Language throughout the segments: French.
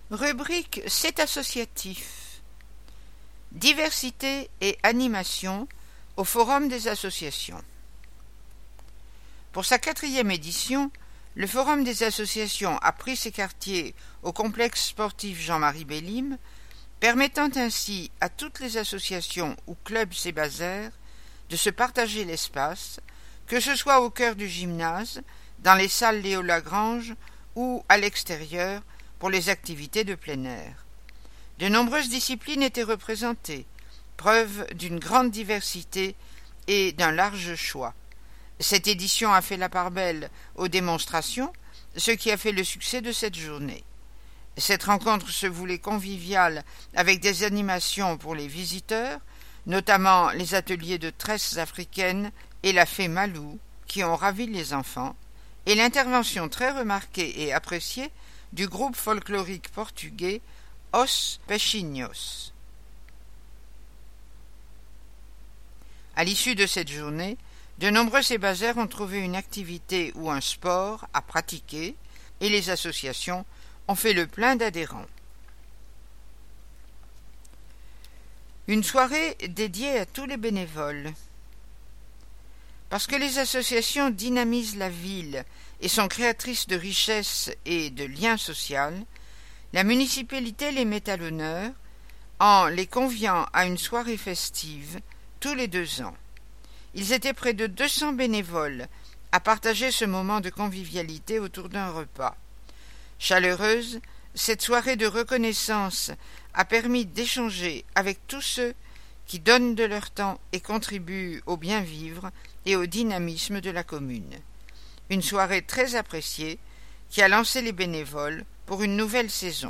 Rubrique C'est associatif. Diversité et animation au Forum des associations. Pour sa 4e édition, le Forum des associations a pris ses quartiers au complexe sportif Jean-Marie Bellim, permettant ainsi à toutes les associations ou clubs sébazaires de se partager l'espace, que ce soit au cœur du gymnase, dans les salles Léo Lagrange ou à l'extérieur pour les activités de plein air. De nombreuses disciplines étaient représentées, preuve d'une grande diversité et d'un large choix. Cette édition a fait la part belle aux démonstrations, ce qui a fait le succès de cette journée. Cette rencontre se voulait conviviale avec des animations pour les visiteurs, notamment les ateliers de tresses africaines et la fée Malou, qui ont ravi les enfants, et l'intervention très remarquée et appréciée du groupe folklorique portugais Os Peixinhos. À l'issue de cette journée, de nombreux sébazaires ont trouvé une activité ou un sport à pratiquer et les associations ont fait le plein d'adhérents. Une soirée dédiée à tous les bénévoles. Parce que les associations dynamisent la ville et sont créatrices de richesses et de liens sociaux, la municipalité les met à l'honneur en les conviant à une soirée festive tous les 2 ans. Ils étaient près de 200 bénévoles à partager ce moment de convivialité autour d'un repas. Chaleureuse, cette soirée de reconnaissance a permis d'échanger avec tous ceux qui donnent de leur temps et contribuent au bien-vivre et au dynamisme de la commune. Une soirée très appréciée qui a lancé les bénévoles pour une nouvelle saison.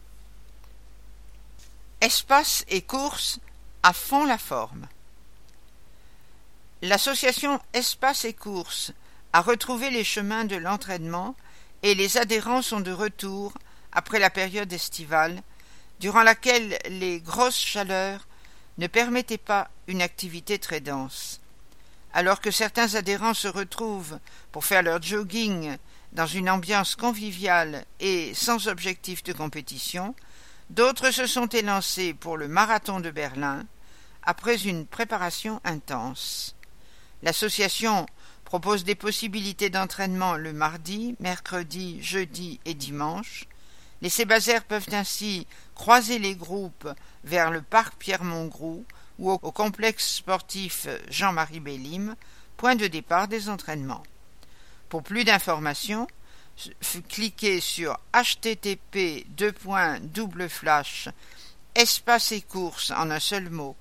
Espace et courses à fond la forme. L'association Espace et courses a retrouvé les chemins de l'entraînement et les adhérents sont de retour après la période estivale, durant laquelle les grosses chaleurs ne permettaient pas une activité très dense. Alors que certains adhérents se retrouvent pour faire leur jogging dans une ambiance conviviale et sans objectif de compétition, d'autres se sont élancés pour le marathon de Berlin après une préparation intense. L'association propose des possibilités d'entraînement le mardi, mercredi, jeudi et dimanche. Les sébazaires peuvent ainsi croiser les groupes vers le parc Pierre-Montgroux ou au complexe sportif Jean-Marie Bellim, point de départ des entraînements. Pour plus d'informations, cliquez sur http://espace et courses en un seul mot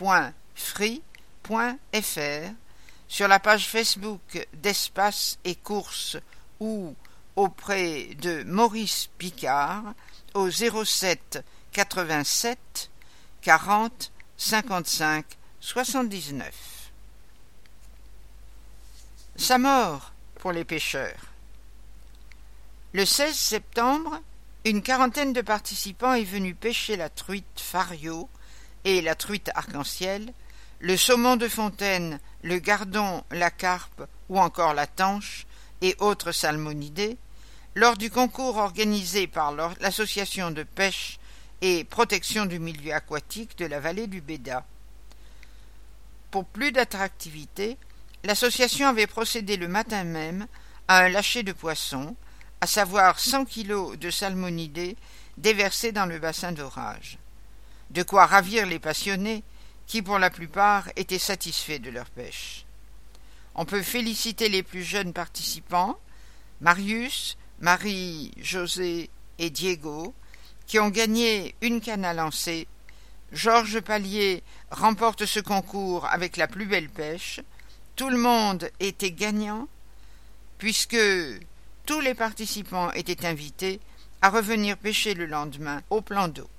.free.fr sur la page Facebook d'Espace et courses ou auprès de Maurice Picard au 07 87 40 55 79. Sa mort pour les pêcheurs. Le 16 septembre, une quarantaine de participants est venue pêcher la truite fario et la truite arc-en-ciel, le saumon de fontaine, le gardon, la carpe ou encore la tanche et autres salmonidés lors du concours organisé par l'association de pêche et protection du milieu aquatique de la vallée du Béda. Pour plus d'attractivité, l'association avait procédé le matin même à un lâcher de poissons, à savoir 100 kilos de salmonidés déversés dans le bassin d'orage. De quoi ravir les passionnés qui, pour la plupart, étaient satisfaits de leur pêche. On peut féliciter les plus jeunes participants, Marius, Marie, José et Diego, qui ont gagné une canne à lancer. Georges Pallier remporte ce concours avec la plus belle pêche. Tout le monde était gagnant, puisque tous les participants étaient invités à revenir pêcher le lendemain au plan d'eau.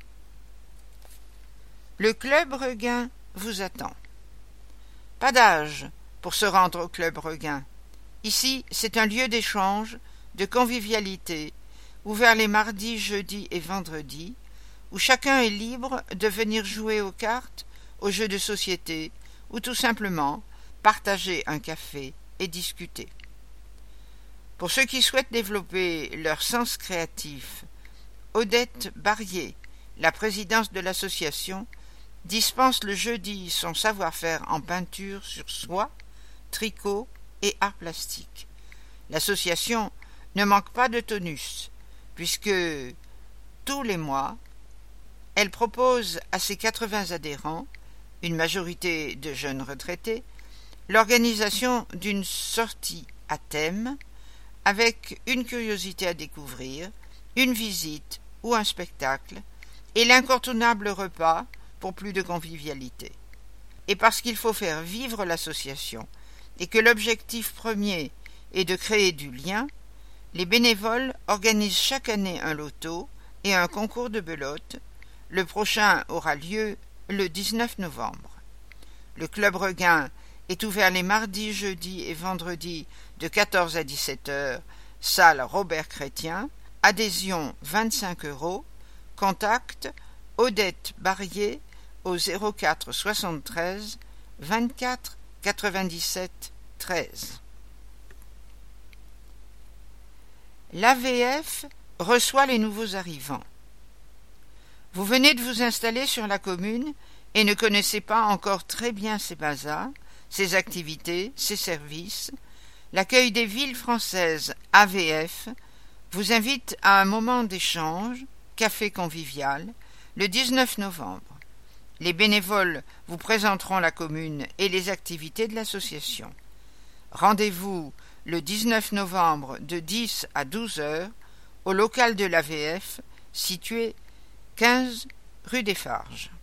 Le club Regain vous attend. Pas d'âge pour se rendre au club Regain. Ici, c'est un lieu d'échange, de convivialité, ouvert les mardis, jeudis et vendredis, où chacun est libre de venir jouer aux cartes, aux jeux de société, ou tout simplement partager un café et discuter. Pour ceux qui souhaitent développer leur sens créatif, Odette Barrier, la présidence de l'association, dispense le jeudi son savoir-faire en peinture sur soie, tricot et art plastique. L'association ne manque pas de tonus, puisque tous les mois, elle propose à ses 80 adhérents, une majorité de jeunes retraités, l'organisation d'une sortie à thème avec une curiosité à découvrir, une visite ou un spectacle et l'incontournable repas pour plus de convivialité. Et parce qu'il faut faire vivre l'association et que l'objectif premier est de créer du lien, les bénévoles organisent chaque année un loto et un concours de belote. Le prochain aura lieu le 19 novembre. Le Club Regain est ouvert les mardis, jeudis et vendredis de 14 à 17 heures, salle Robert Chrétien, adhésion 25 €, contact Odette Barrier au 04 73 24 97 13. L'AVF reçoit les nouveaux arrivants. Vous venez de vous installer sur la commune et ne connaissez pas encore très bien ses bazars, ses activités, ses services. L'accueil des villes françaises AVF vous invite à un moment d'échange, café convivial, le 19 novembre. Les bénévoles vous présenteront la commune et les activités de l'association. Rendez-vous le 19 novembre de 10 à 12 heures au local de l'AVF situé 15 rue des Farges.